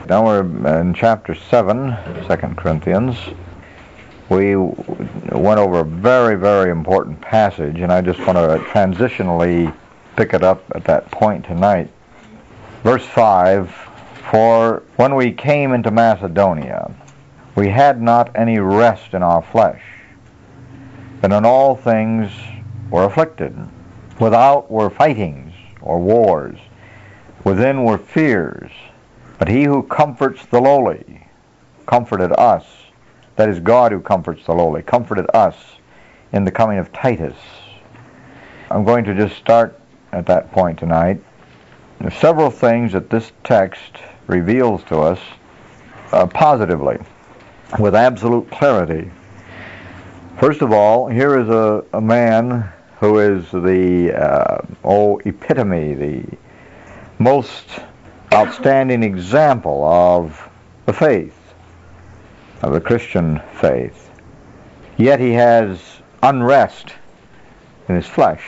Now we're in chapter 7, 2 Corinthians. We went over a very, very important passage, and I just want to transitionally pick it up at that point tonight. Verse 5, "For when we came into Macedonia, we had not any rest in our flesh, but in all things were afflicted. Without were fightings or wars, within were fears. But he who comforts the lowly comforted us." That is God who comforts the lowly, comforted us in the coming of Titus. I'm going to just start at that point tonight. There are several things that this text reveals to us positively, with absolute clarity. First of all, here is a man who is the epitome, the most outstanding example of the faith, of the Christian faith. Yet he has unrest in his flesh.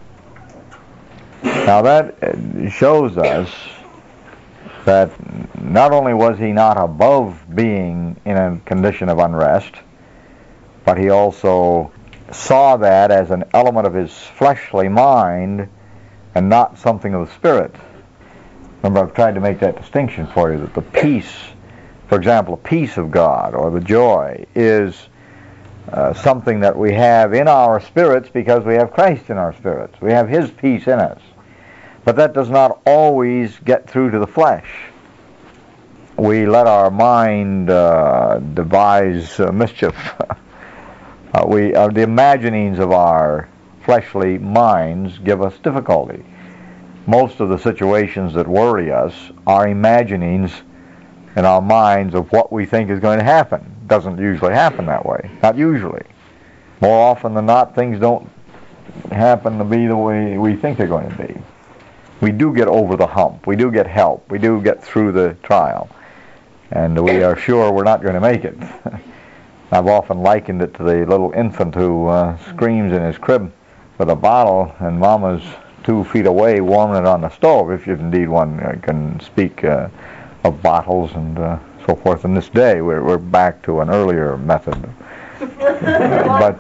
Now that shows us that not only was he not above being in a condition of unrest, but he also saw that as an element of his fleshly mind and not something of the spirit. Remember, I've tried to make that distinction for you, that the peace, for example, the peace of God or the joy is something that we have in our spirits because we have Christ in our spirits. We have His peace in us. But that does not always get through to the flesh. We let our mind devise mischief. The imaginings of our fleshly minds give us difficulty. Most of the situations that worry us are imaginings in our minds of what we think is going to happen. It doesn't usually happen that way. Not usually. More often than not, things don't happen to be the way we think they're going to be. We do get over the hump. We do get help. We do get through the trial. And we are sure we're not going to make it. I've often likened it to the little infant who screams in his crib with a bottle and Mama's 2 feet away warming it on the stove, if indeed one can speak of bottles and so forth. In this day, we're back to an earlier method. But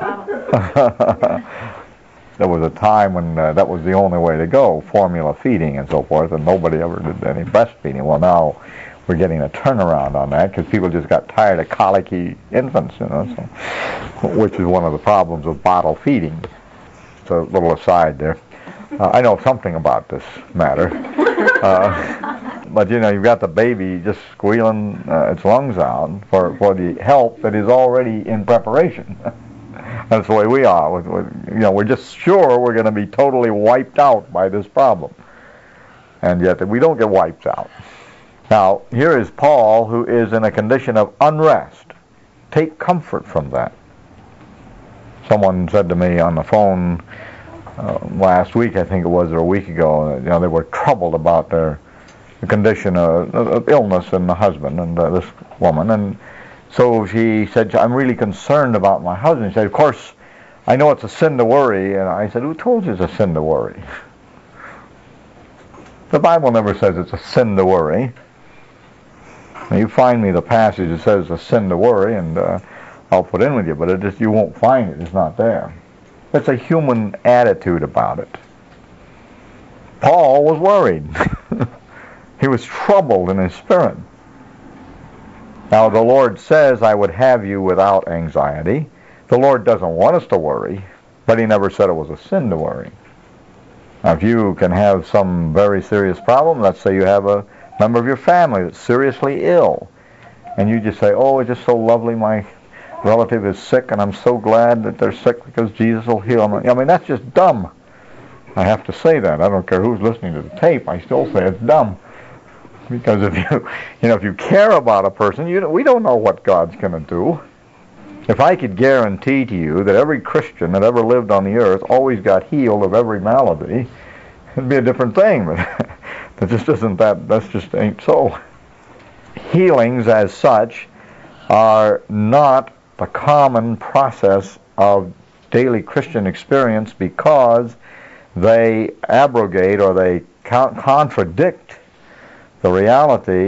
there was a time when that was the only way to go, formula feeding and so forth, and nobody ever did any breastfeeding. Well, now we're getting a turnaround on that because people just got tired of colicky infants, which is one of the problems of bottle feeding. So a little aside there. I know something about this matter. But you've got the baby just squealing its lungs out for the help that is already in preparation. That's the way we are. We're just sure we're going to be totally wiped out by this problem. And yet we don't get wiped out. Now, here is Paul, who is in a condition of unrest. Take comfort from that. Someone said to me on the phone last week, I think it was, or a week ago, they were troubled about the condition of illness in the husband and this woman. And so she said, "I'm really concerned about my husband." She said, "Of course, I know it's a sin to worry." And I said, "Who told you it's a sin to worry?" The Bible never says it's a sin to worry. Now, you find me the passage that says it's a sin to worry, and I'll put in with you, but you won't find it. It's not there. It's a human attitude about it. Paul was worried. He was troubled in his spirit. Now, the Lord says, "I would have you without anxiety." The Lord doesn't want us to worry, but He never said it was a sin to worry. Now, if you can have some very serious problem, let's say you have a member of your family that's seriously ill, and you just say, "Oh, it's just so lovely, my relative is sick, and I'm so glad that they're sick because Jesus will heal them." I mean, that's just dumb. I have to say that. I don't care who's listening to the tape. I still say it's dumb. Because if you care about a person, we don't know what God's going to do. If I could guarantee to you that every Christian that ever lived on the earth always got healed of every malady, it'd be a different thing. But that just isn't that. That just ain't so. Healings as such are not the common process of daily Christian experience because they abrogate or they contradict the reality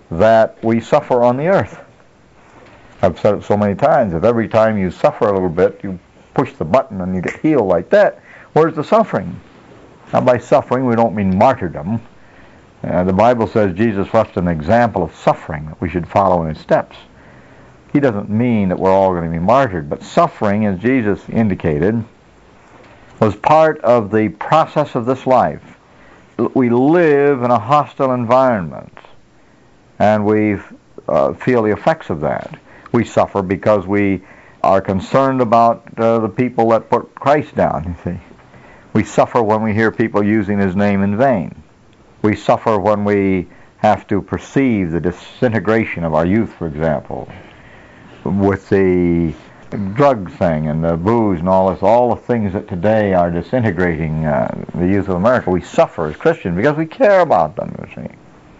that we suffer on the earth. I've said it so many times, if every time you suffer a little bit, you push the button and you get healed like that, where's the suffering? Now, by suffering, we don't mean martyrdom. The Bible says Jesus left an example of suffering that we should follow in his steps. He doesn't mean that we're all going to be martyred, but suffering, as Jesus indicated, was part of the process of this life. We live in a hostile environment, and we feel the effects of that. We suffer because we are concerned about the people that put Christ down, you see. We suffer when we hear people using his name in vain. We suffer when we have to perceive the disintegration of our youth, for example, with the drug thing and the booze and all this, all the things that today are disintegrating the youth of America. We suffer as Christians because we care about them, you see.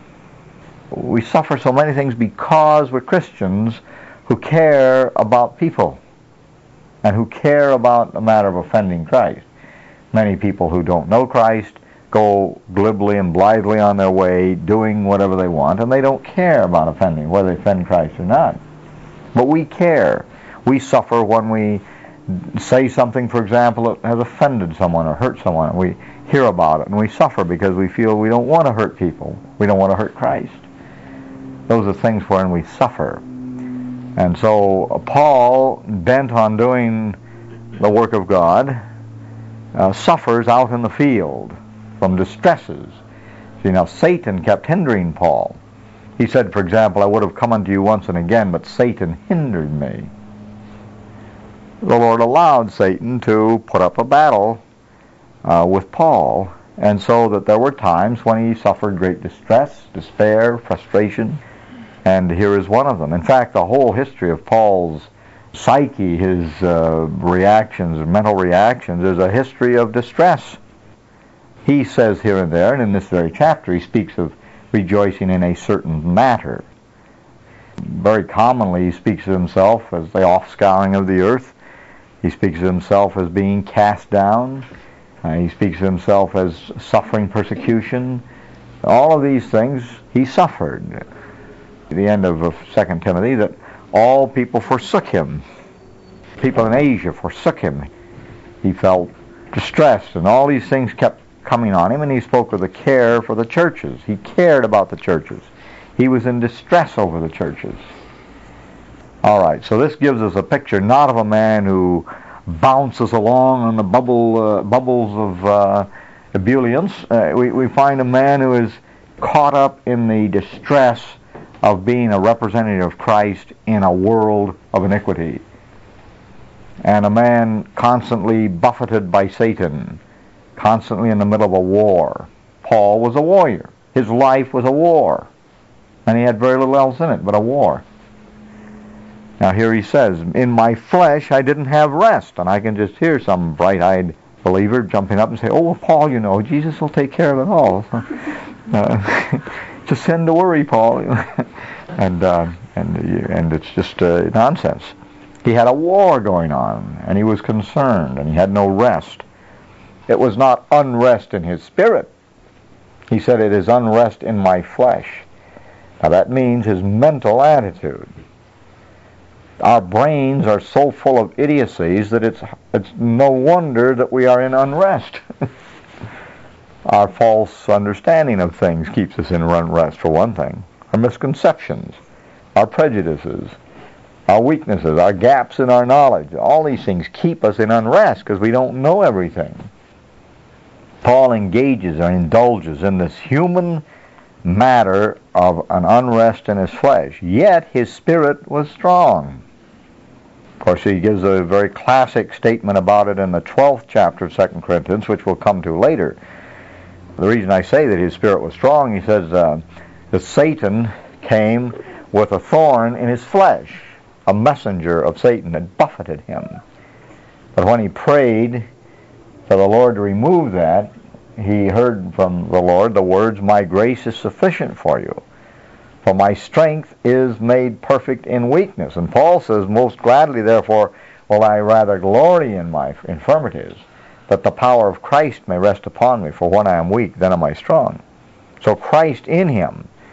We suffer so many things because we're Christians who care about people and who care about the matter of offending Christ. Many people who don't know Christ go glibly and blithely on their way doing whatever they want, and they don't care about offending, whether they offend Christ or not. But we care. We suffer when we say something, for example, that has offended someone or hurt someone. We hear about it, and we suffer because we feel we don't want to hurt people. We don't want to hurt Christ. Those are things wherein we suffer. And so Paul, bent on doing the work of God, suffers out in the field from distresses. See, now Satan kept hindering Paul. He said, for example, I would have come unto you once and again, but Satan hindered me. The Lord allowed Satan to put up a battle with Paul, and so that there were times when he suffered great distress, despair, frustration, and here is one of them. In fact, the whole history of Paul's psyche, his reactions, mental reactions, is a history of distress. He says here and there, and in this very chapter, he speaks of rejoicing in a certain matter. Very commonly, he speaks of himself as the offscouring of the earth. He speaks of himself as being cast down. He speaks of himself as suffering persecution. All of these things he suffered. At the end of 2 Timothy, that all people forsook him. People in Asia forsook him. He felt distressed, and all these things kept coming on him, and he spoke of the care for the churches. He cared about the churches. He was in distress over the churches. All right, so this gives us a picture not of a man who bounces along on the bubbles of ebullience. We find a man who is caught up in the distress of being a representative of Christ in a world of iniquity, and a man constantly buffeted by Satan, constantly in the middle of a war. Paul was a warrior. His life was a war, and he had very little else in it but a war. Now here he says, in my flesh I didn't have rest, and I can just hear some bright-eyed believer jumping up and say, oh, well, Paul, you know, Jesus will take care of it all. Just send to worry, Paul. and it's just nonsense. He had a war going on, and he was concerned, and he had no rest. It was not unrest in his spirit. He said, it is unrest in my flesh. Now that means his mental attitude. Our brains are so full of idiocies that it's no wonder that we are in unrest. Our false understanding of things keeps us in unrest, for one thing. Our misconceptions, our prejudices, our weaknesses, our gaps in our knowledge, all these things keep us in unrest because we don't know everything. Paul engages or indulges in this human matter of an unrest in his flesh, yet his spirit was strong. Of course, he gives a very classic statement about it in the 12th chapter of 2 Corinthians, which we'll come to later. The reason I say that his spirit was strong, he says that Satan came with a thorn in his flesh, a messenger of Satan that buffeted him. But when he prayed for the Lord to remove that, he heard from the Lord the words, my grace is sufficient for you, for my strength is made perfect in weakness. And Paul says, most gladly therefore will I rather glory in my infirmities, that the power of Christ may rest upon me, for when I am weak, then am I strong. So Christ in him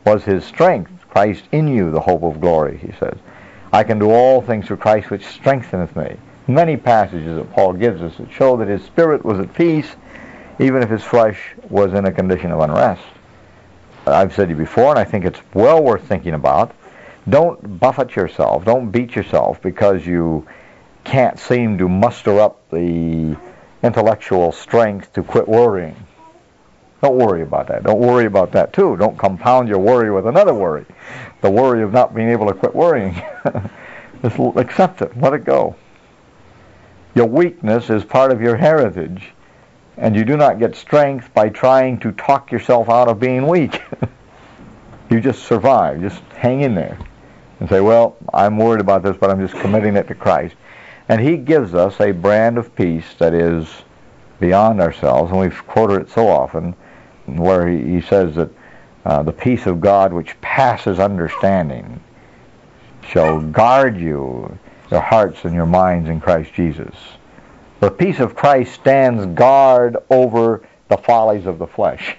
was his strength. Christ in you, the hope of glory, he says. I can do all things through Christ which strengtheneth me. Many passages that Paul gives us that show that his spirit was at peace, even if his flesh was in a condition of unrest. I've said to you before, and I think it's well worth thinking about, don't buffet yourself, don't beat yourself because you can't seem to muster up the intellectual strength to quit worrying. Don't worry about that. Don't worry about that too. Don't compound your worry with another worry. The worry of not being able to quit worrying. Just accept it. Let it go. Your weakness is part of your heritage, and you do not get strength by trying to talk yourself out of being weak. You just survive. Just hang in there and say, well, I'm worried about this, but I'm just committing it to Christ. And he gives us a brand of peace that is beyond ourselves, and we've quoted it so often, where he says that the peace of God which passes understanding shall guard you, your hearts and your minds in Christ Jesus. The peace of Christ stands guard over the follies of the flesh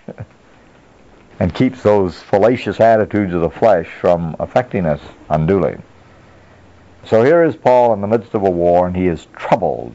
and keeps those fallacious attitudes of the flesh from affecting us unduly. So here is Paul in the midst of a war, and he is troubled.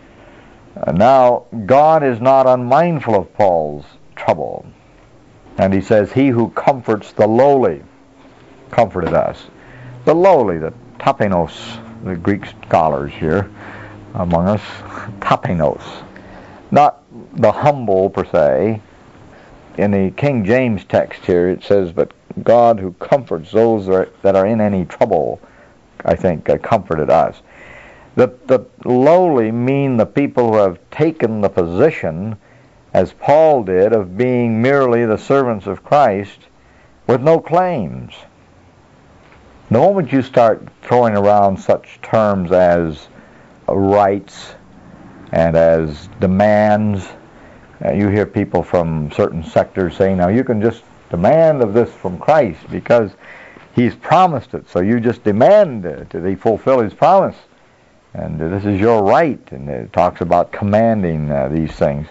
Now, God is not unmindful of Paul's trouble. And he says, he who comforts the lowly comforted us. The lowly, the tapeinos, the Greek scholars here among us, tapeinos. Not the humble per se. In the King James text here it says, but God who comforts those that are in any trouble, I think, comforted us. The lowly mean the people who have taken the position, as Paul did, of being merely the servants of Christ with no claims. The moment you start throwing around such terms as rights and as demands, you hear people from certain sectors saying, now you can just demand of this from Christ because he's promised it, so you just demand that he fulfill his promise. And this is your right, and it talks about commanding these things.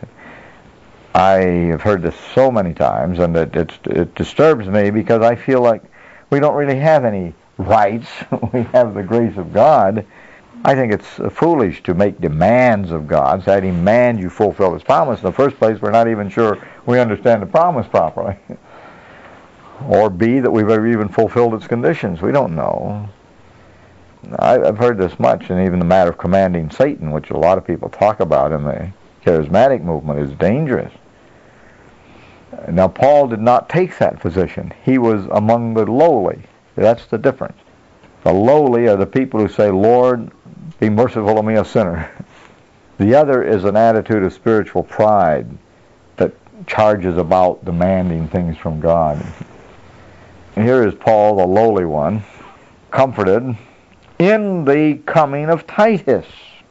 I have heard this so many times, and it disturbs me because I feel like we don't really have any rights. We have the grace of God. I think it's foolish to make demands of God, say, I demand you fulfill his promise. In the first place, we're not even sure we understand the promise properly. Or B, that we've ever even fulfilled its conditions. We don't know. I've heard this much, and even the matter of commanding Satan, which a lot of people talk about in the charismatic movement, is dangerous. Now, Paul did not take that position. He was among the lowly. That's the difference. The lowly are the people who say, Lord, be merciful to me, a sinner. The other is an attitude of spiritual pride that charges about demanding things from God. And here is Paul, the lowly one, comforted in the coming of Titus.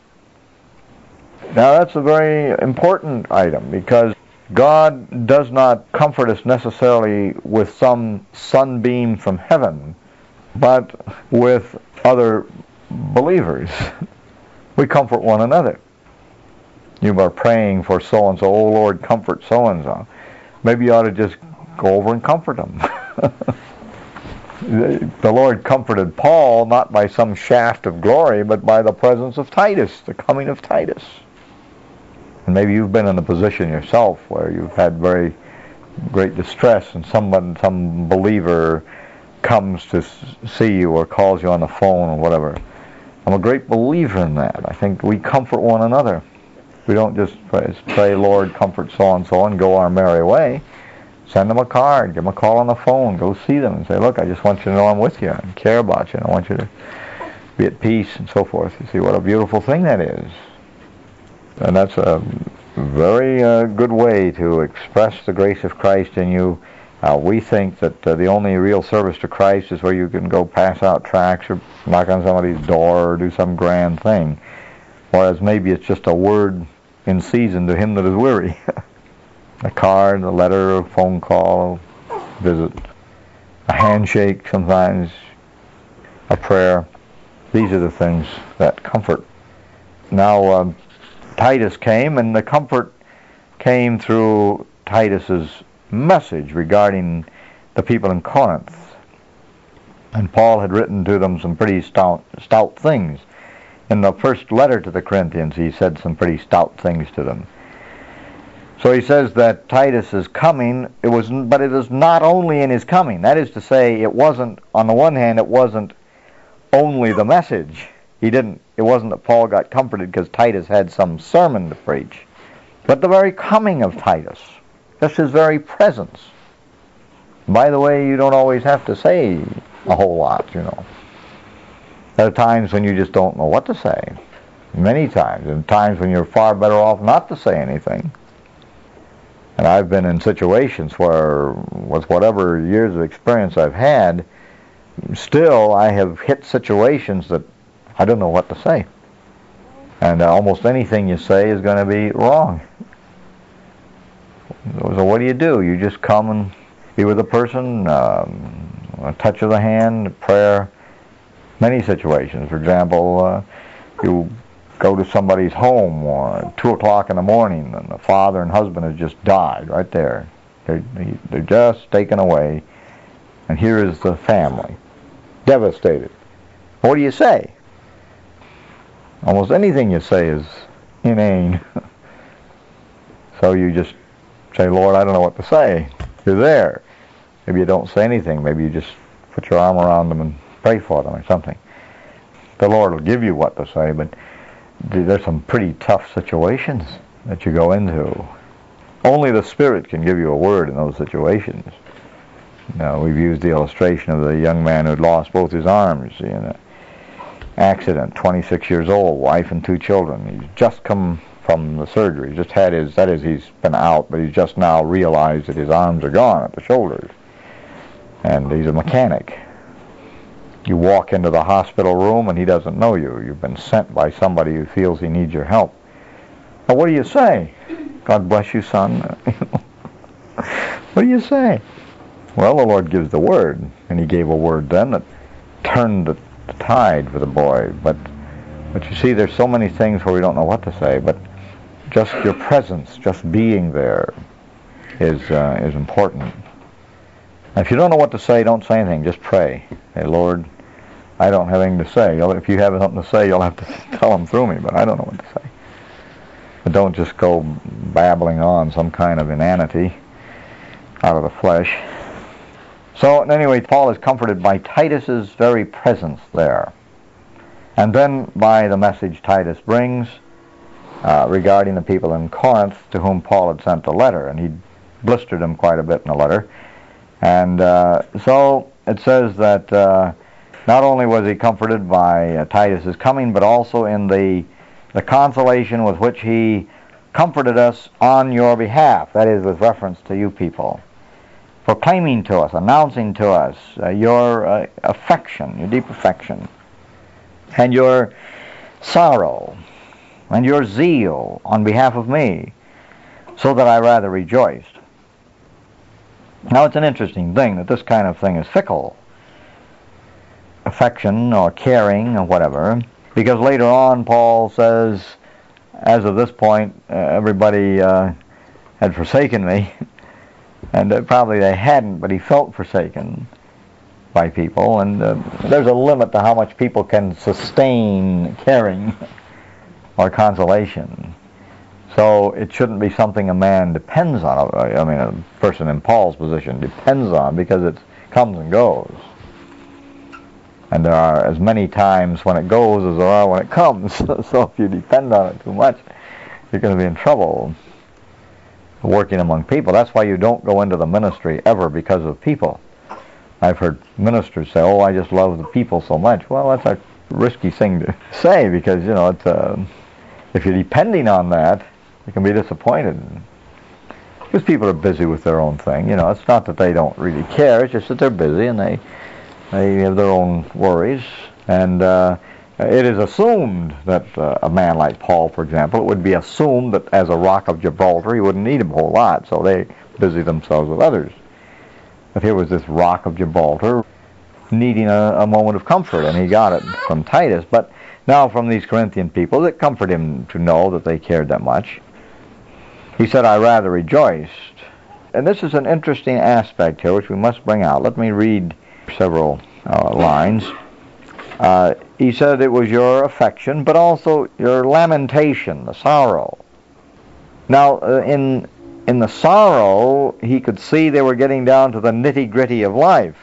Now that's a very important item, because God does not comfort us necessarily with some sunbeam from heaven, but with other believers. We comfort one another. You are praying for so-and-so, oh Lord, comfort so-and-so. Maybe you ought to just go over and comfort them. The Lord comforted Paul not by some shaft of glory, but by the presence of Titus, the coming of Titus. And maybe you've been in a position yourself where you've had very great distress, and some believer comes to see you or calls you on the phone or whatever. I'm a great believer in that. I think we comfort one another. We don't just pray, Lord, comfort so-and-so, and go our merry way. Send them a card, give them a call on the phone, go see them and say, look, I just want you to know I'm with you and care about you, and I want you to be at peace and so forth. You see what a beautiful thing that is. And that's a very good way to express the grace of Christ in you. We think that the only real service to Christ is where you can go pass out tracts or knock on somebody's door or do some grand thing. Whereas maybe it's just a word in season to him that is weary. A card, a letter, a phone call, a visit, a handshake sometimes, a prayer. These are the things that comfort. Now, Titus came, and the comfort came through Titus's message regarding the people in Corinth. And Paul had written to them some pretty stout things. In the first letter to the Corinthians, he said some pretty stout things to them. So he says that Titus is coming, but it is not only in his coming. That is to say, it wasn't, on the one hand, it wasn't only the message. It wasn't that Paul got comforted because Titus had some sermon to preach. But the very coming of Titus, just his very presence. By the way, you don't always have to say a whole lot, you know. There are times when you just don't know what to say. Many times. And times when you're far better off not to say anything. And I've been in situations where, with whatever years of experience I've had, still I have hit situations that I don't know what to say. And almost anything you say is going to be wrong. So what do? You just come and be with a person, a touch of the hand, prayer, many situations. For example, you go to somebody's home or 2 o'clock in the morning and the father and husband has just died right there. They're just taken away. And here is the family, devastated. What do you say? Almost anything you say is inane. So you just say, Lord, I don't know what to say. You're there. Maybe you don't say anything. Maybe you just put your arm around them and pray for them or something. The Lord will give you what to say, but there's some pretty tough situations that you go into. Only the Spirit can give you a word in those situations. Now, we've used the illustration of the young man who'd lost both his arms in an accident, 26 years old, wife and 2 children. He's just come from the surgery. He's just had he's been out, but he's just now realized that his arms are gone at the shoulders. And he's a mechanic. You walk into the hospital room and he doesn't know you. You've been sent by somebody who feels he needs your help. Now what do you say? God bless you, son. What do you say? Well, the Lord gives the word, and he gave a word then that turned the tide for the boy. But you see, there's so many things where we don't know what to say, but just your presence, just being there is important. If you don't know what to say, don't say anything. Just pray. Hey, Lord, I don't have anything to say. If you have something to say, you'll have to tell them through me, but I don't know what to say. But don't just go babbling on some kind of inanity out of the flesh. So, anyway, Paul is comforted by Titus's very presence there. And then by the message Titus brings regarding the people in Corinth to whom Paul had sent the letter. And he blistered them quite a bit in the letter. And so it says that not only was he comforted by Titus's coming, but also in the consolation with which he comforted us on your behalf. That is, with reference to you people. Proclaiming to us, announcing to us your affection, your deep affection, and your sorrow, and your zeal on behalf of me, so that I rather rejoiced. Now, it's an interesting thing that this kind of thing is fickle. Affection or caring or whatever. Because later on, Paul says, as of this point, everybody had forsaken me. And probably they hadn't, but he felt forsaken by people. And there's a limit to how much people can sustain caring or consolation. So it shouldn't be something a man depends on. I mean, a person in Paul's position depends on, because it comes and goes. And there are as many times when it goes as there are when it comes. So if you depend on it too much, you're going to be in trouble working among people. That's why you don't go into the ministry ever because of people. I've heard ministers say, oh, I just love the people so much. Well, that's a risky thing to say, because, you know, it's, if you're depending on that, you can be disappointed. Because people are busy with their own thing. You know, it's not that they don't really care. It's just that they're busy and they have their own worries. And it is assumed that a man like Paul, for example, it would be assumed that as a rock of Gibraltar, he wouldn't need a whole lot. So they busy themselves with others. But here was this rock of Gibraltar needing a moment of comfort, and he got it from Titus. But now from these Corinthian people, it comforted him to know that they cared that much. He said, I rather rejoiced. And this is an interesting aspect here, which we must bring out. Let me read several lines. He said it was your affection, but also your lamentation, the sorrow. Now, in the sorrow, he could see they were getting down to the nitty-gritty of life.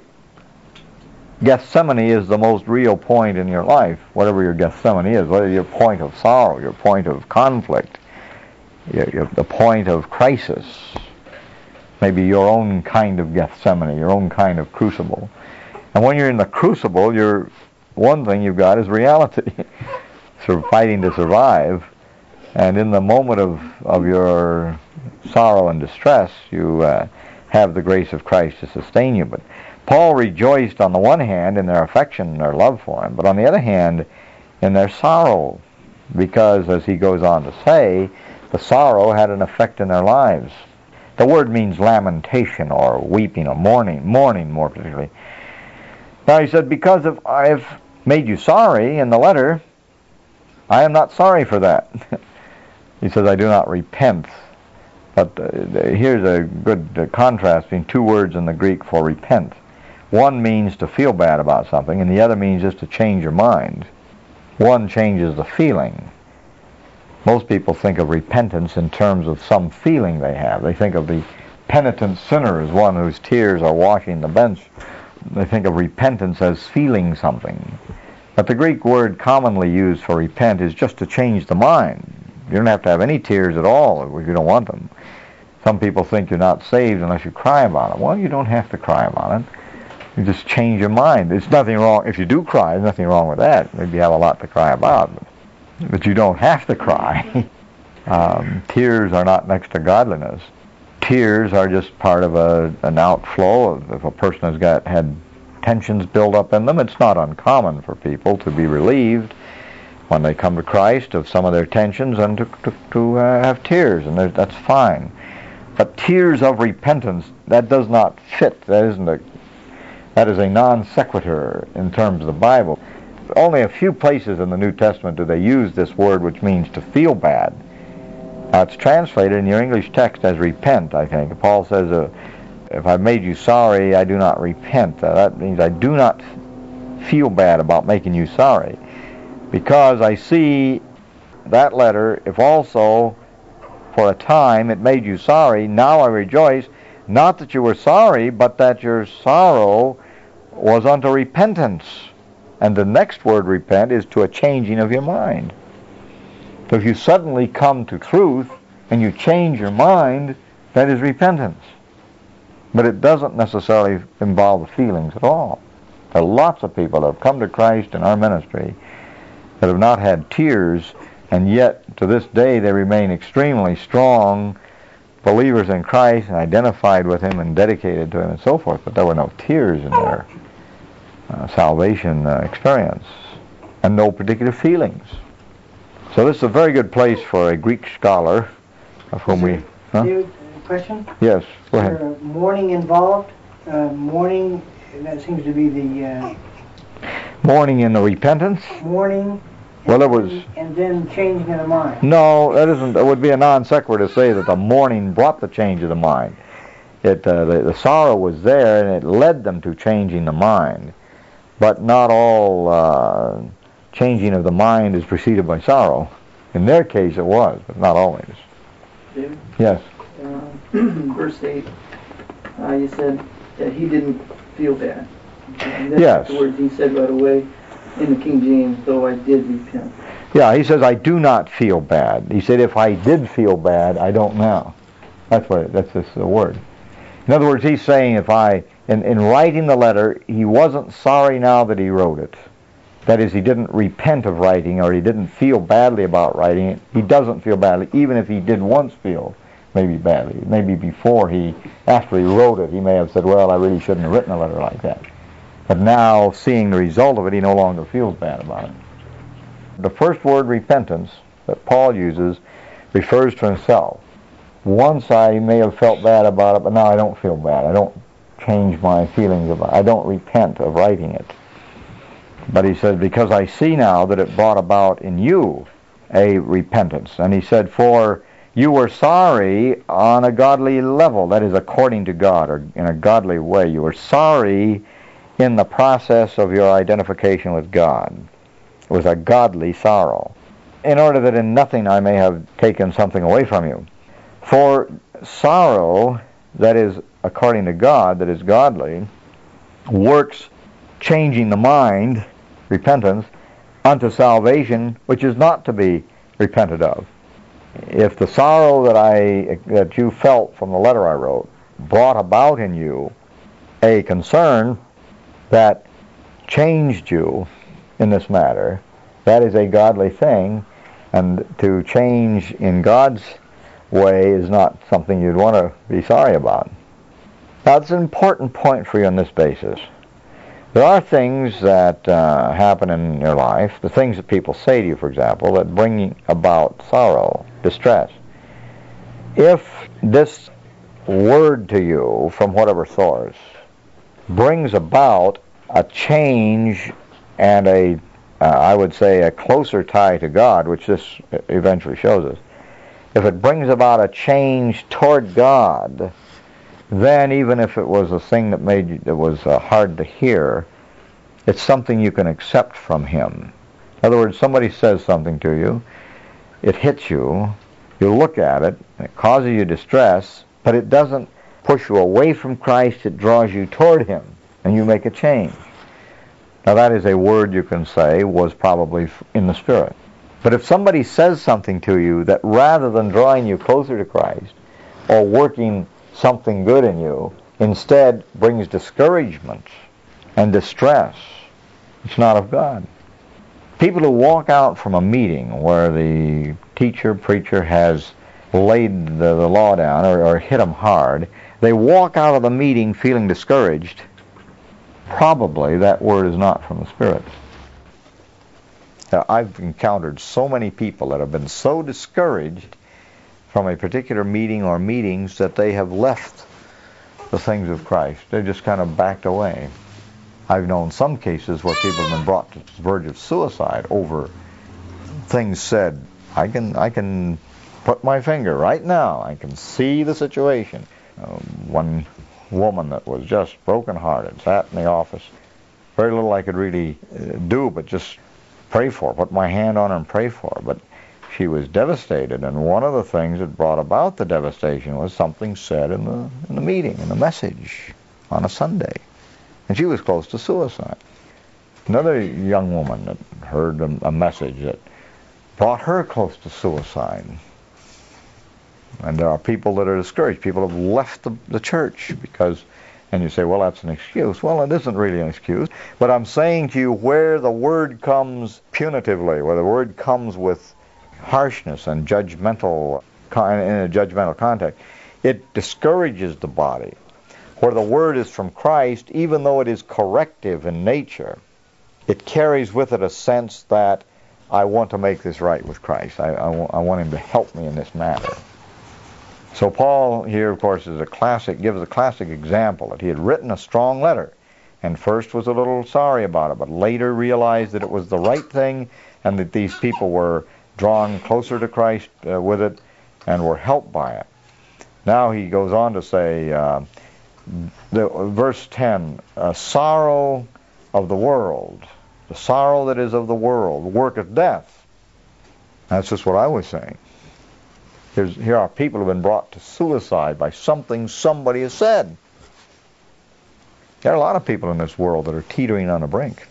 Gethsemane is the most real point in your life, whatever your Gethsemane is, whether your point of sorrow, your point of conflict, the point of crisis, maybe your own kind of Gethsemane, your own kind of crucible. And when you're in the crucible, one thing you've got is reality, fighting to survive. And in the moment of your sorrow and distress, you have the grace of Christ to sustain you. But Paul rejoiced on the one hand in their affection and their love for him, but on the other hand in their sorrow, because, as he goes on to say, the sorrow had an effect in their lives. The word means lamentation or weeping or mourning more particularly. Now he said, because I have made you sorry in the letter, I am not sorry for that. He says, I do not repent. But here's a good contrast between two words in the Greek for repent. One means to feel bad about something, and the other means just to change your mind. One changes the feeling. Most people think of repentance in terms of some feeling they have. They think of the penitent sinner as one whose tears are washing the bench. They think of repentance as feeling something. But the Greek word commonly used for repent is just to change the mind. You don't have to have any tears at all if you don't want them. Some people think you're not saved unless you cry about it. Well, you don't have to cry about it. You just change your mind. There's nothing wrong. If you do cry, there's nothing wrong with that. Maybe you have a lot to cry about. But you don't have to cry. Tears are not next to godliness. Tears are just part of an outflow. If a person has had tensions build up in them, it's not uncommon for people to be relieved when they come to Christ of some of their tensions and to have tears, and that's fine. But tears of repentance, that does not fit. That is a non sequitur in terms of the Bible. Only a few places in the New Testament do they use this word, which means to feel bad. It's translated in your English text as repent, I think. Paul says, if I've made you sorry, I do not repent. That means I do not feel bad about making you sorry. Because I see that letter, if also for a time it made you sorry, now I rejoice, not that you were sorry, but that your sorrow was unto repentance. And the next word, repent, is to a changing of your mind. So if you suddenly come to truth and you change your mind, that is repentance. But it doesn't necessarily involve the feelings at all. There are lots of people that have come to Christ in our ministry that have not had tears, and yet to this day they remain extremely strong believers in Christ and identified with Him and dedicated to Him and so forth, but there were no tears in their salvation experience and no particular feelings. So this is a very good place for a Greek scholar of whom we... Question? Yes, go ahead. Is there mourning involved? Mourning, that seems to be the... Mourning in the repentance? Mourning, well, it was... and then changing of the mind. No, that isn't. It would be a non sequitur to say that the mourning brought the change of the mind. The sorrow was there, and it led them to changing the mind. But not all changing of the mind is preceded by sorrow. In their case, it was, but not always. David? Yes. Verse 8, you said that he didn't feel bad. And that's yes. The words he said right away in the King James, though I did repent. Yeah, he says, I do not feel bad. He said, if I did feel bad, I don't now. That's the word. In other words, he's saying in writing the letter, he wasn't sorry now that he wrote it. That is, he didn't repent of writing, or he didn't feel badly about writing it. He doesn't feel badly, even if he did once feel maybe badly. Maybe after he wrote it, he may have said, well, I really shouldn't have written a letter like that. But now, seeing the result of it, he no longer feels bad about it. The first word, repentance, that Paul uses, refers to himself. Once I may have felt bad about it, but now I don't feel bad. I don't change my feelings about it. I don't repent of writing it. But he said, because I see now that it brought about in you a repentance. And he said, for You were sorry on a godly level, that is, according to God, or in a godly way. You were sorry in the process of your identification with God. It was a godly sorrow, in order that in nothing I may have taken something away from you. For sorrow, that is, according to God, that is godly, works changing the mind, repentance, unto salvation, which is not to be repented of. If the sorrow that you felt from the letter I wrote brought about in you a concern that changed you in this matter, that is a godly thing, and to change in God's way is not something you'd want to be sorry about. Now, it's an important point for you on this basis. There are things that happen in your life, the things that people say to you, for example, that bring about sorrow, distress. If this word to you, from whatever source, brings about a change and I would say, a closer tie to God, which this eventually shows us, if it brings about a change toward God, then even if it was a thing that was hard to hear, it's something you can accept from Him. In other words, somebody says something to you, it hits you, you look at it, and it causes you distress, but it doesn't push you away from Christ, it draws you toward Him, and you make a change. Now that is a word you can say was probably in the Spirit. But if somebody says something to you that rather than drawing you closer to Christ or working something good in you, instead brings discouragement and distress, it's not of God. People who walk out from a meeting where the teacher, preacher has laid the law down or hit them hard, they walk out of the meeting feeling discouraged, probably that word is not from the Spirit. Now, I've encountered so many people that have been so discouraged from a particular meeting or meetings that they have left the things of Christ. They just kind of backed away. I've known some cases where people have been brought to the verge of suicide over things said. I can put my finger right now. I can see the situation. One woman that was just broken-hearted sat in the office. Very little I could really do but just pray for her, put my hand on her and pray for her. But she was devastated, and one of the things that brought about the devastation was something said in the meeting, in the message on a Sunday. And she was close to suicide. Another young woman that heard a message that brought her close to suicide. And there are people that are discouraged. People have left the church because, and you say, well, that's an excuse. Well, it isn't really an excuse. But I'm saying to you, where the word comes punitively, where the word comes with harshness and judgmental, in a judgmental context, it discourages the body. Where the word is from Christ, even though it is corrective in nature, it carries with it a sense that I want to make this right with Christ. I want Him to help me in this matter. So Paul here, of course, gives a classic example that he had written a strong letter, and first was a little sorry about it, but later realized that it was the right thing, and that these people were drawn closer to Christ with it, and were helped by it. Now he goes on to say, verse 10, sorrow of the world, the sorrow that is of the world, worketh death. That's just what I was saying. Here are people who have been brought to suicide by something somebody has said. There are a lot of people in this world that are teetering on the brink.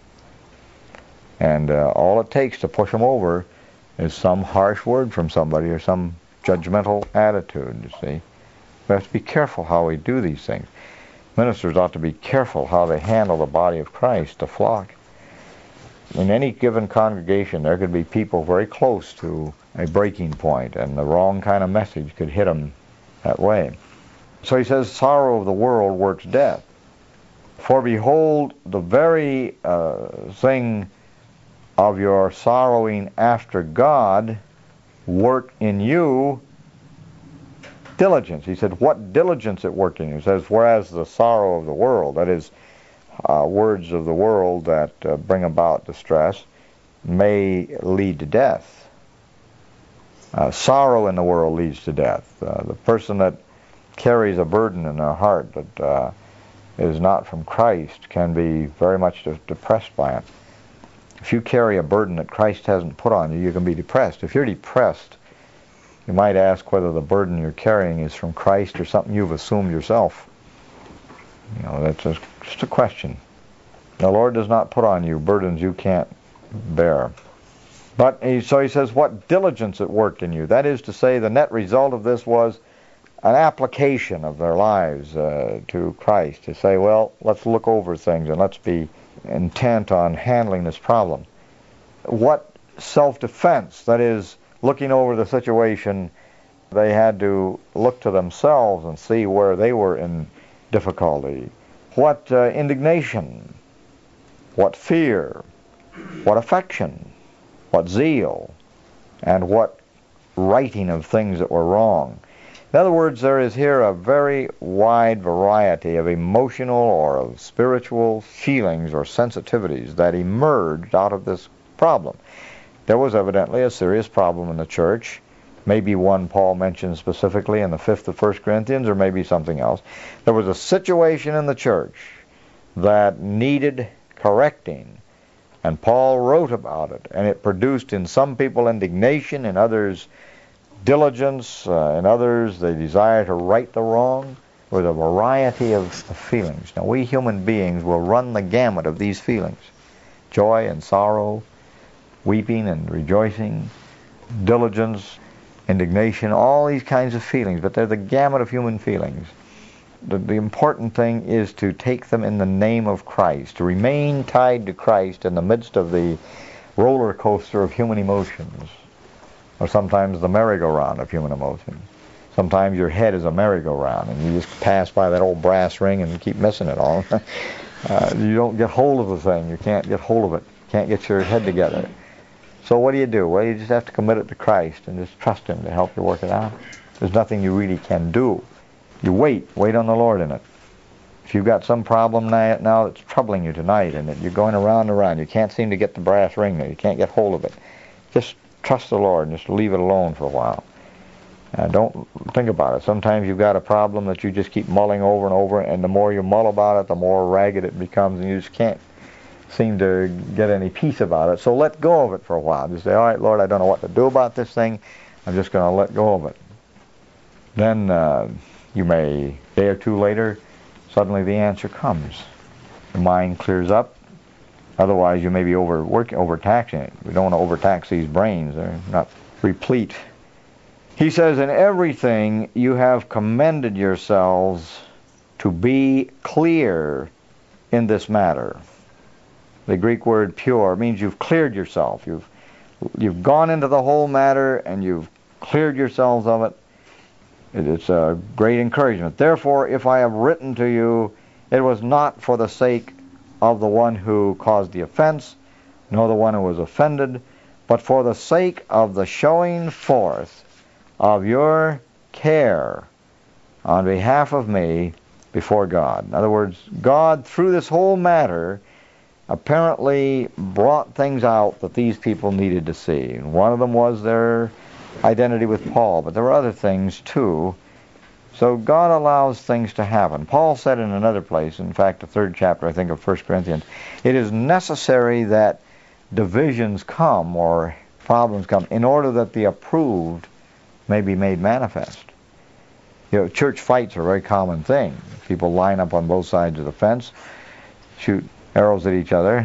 And all it takes to push them over is some harsh word from somebody or some judgmental attitude, you see. We have to be careful how we do these things. Ministers ought to be careful how they handle the body of Christ, the flock. In any given congregation, there could be people very close to a breaking point, and the wrong kind of message could hit them that way. So he says, sorrow of the world works death. For behold, the very thing of your sorrowing after God work in you diligence. He said, what diligence it worked in you? He says, whereas the sorrow of the world, that is, words of the world that bring about distress, may lead to death. Sorrow in the world leads to death. The person that carries a burden in their heart that is not from Christ can be very much depressed by it. If you carry a burden that Christ hasn't put on you, you can be depressed. If you're depressed, you might ask whether the burden you're carrying is from Christ or something you've assumed yourself. You know, that's just a question. The Lord does not put on you burdens you can't bear. But so he says, what diligence it worked in you. That is to say, the net result of this was an application of their lives to Christ. To say, well, let's look over things and let's be intent on handling this problem. What self-defense, that is, looking over the situation, they had to look to themselves and see where they were in difficulty. What indignation, what fear, what affection, what zeal, and what righting of things that were wrong. In other words, there is here a very wide variety of emotional or of spiritual feelings or sensitivities that emerged out of this problem. There was evidently a serious problem in the church, maybe one Paul mentioned specifically in the 5th of 1 Corinthians, or maybe something else. There was a situation in the church that needed correcting, and Paul wrote about it, and it produced in some people indignation, in others diligence, in others the desire to right the wrong, with a variety of feelings. Now, we human beings will run the gamut of these feelings: joy and sorrow, weeping and rejoicing, diligence, indignation, all these kinds of feelings, but they're the gamut of human feelings. The important thing is to take them in the name of Christ, to remain tied to Christ in the midst of the roller coaster of human emotions, or sometimes the merry-go-round of human emotions. Sometimes your head is a merry-go-round, and you just pass by that old brass ring and keep missing it all. You don't get hold of the thing. You can't get hold of it. You can't get your head together. So what do? Well, you just have to commit it to Christ and just trust Him to help you work it out. There's nothing you really can do. You wait on the Lord in it. If you've got some problem now that's troubling you tonight, and that you're going around and around, you can't seem to get the brass ring there, you can't get hold of it, just trust the Lord and just leave it alone for a while. Don't think about it. Sometimes you've got a problem that you just keep mulling over and over, and the more you mull about it, the more ragged it becomes, and you just can't seem to get any peace about it. So let go of it for a while. Just say, all right, Lord, I don't know what to do about this thing. I'm just going to let go of it. Then you may, a day or two later, suddenly the answer comes. The mind clears up. Otherwise, you may be overtaxing it. We don't want to overtax these brains. They're not replete. He says, in everything you have commended yourselves to be clear in this matter. The Greek word pure means you've cleared yourself. You've gone into the whole matter and you've cleared yourselves of it. It's a great encouragement. Therefore, if I have written to you, it was not for the sake of the one who caused the offense, nor the one who was offended, but for the sake of the showing forth of your care on behalf of me before God. In other words, God, through this whole matter, apparently brought things out that these people needed to see. And one of them was their identity with Paul, but there were other things too. So God allows things to happen. Paul said in another place, in fact the 3rd chapter, I think, of 1 Corinthians, it is necessary that divisions come or problems come in order that the approved may be made manifest. You know, church fights are a very common thing. People line up on both sides of the fence, shoot arrows at each other.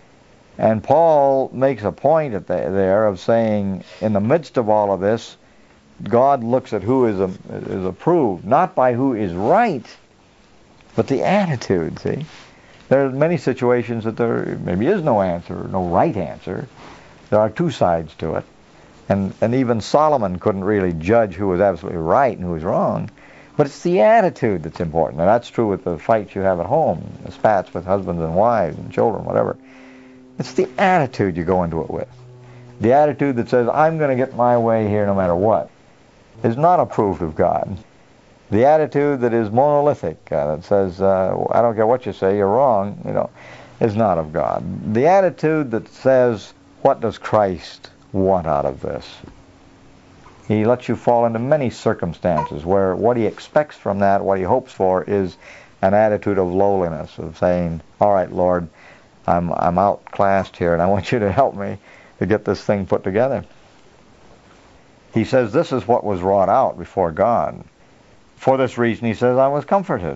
And Paul makes a point there of saying, in the midst of all of this, God looks at who is approved, not by who is right, but the attitude, see? There are many situations that there maybe is no answer, no right answer. There are two sides to it. And even Solomon couldn't really judge who was absolutely right and who was wrong. But it's the attitude that's important. And that's true with the fights you have at home, the spats with husbands and wives and children, whatever. It's the attitude you go into it with. The attitude that says, I'm going to get my way here no matter what, is not approved of God. The attitude that is monolithic, that says, I don't care what you say, you're wrong, is not of God. The attitude that says, what does Christ want out of this? He lets you fall into many circumstances where what he expects from that, what he hopes for, is an attitude of lowliness, of saying, all right, Lord, I'm outclassed here, and I want you to help me to get this thing put together. He says this is what was wrought out before God. For this reason, he says, I was comforted.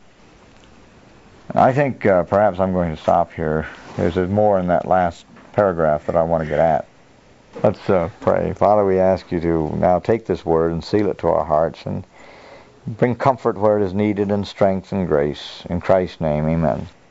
I think perhaps I'm going to stop here. There's more in that last paragraph that I want to get at. Let's pray. Father, we ask you to now take this word and seal it to our hearts and bring comfort where it is needed and strength and grace. In Christ's name, amen.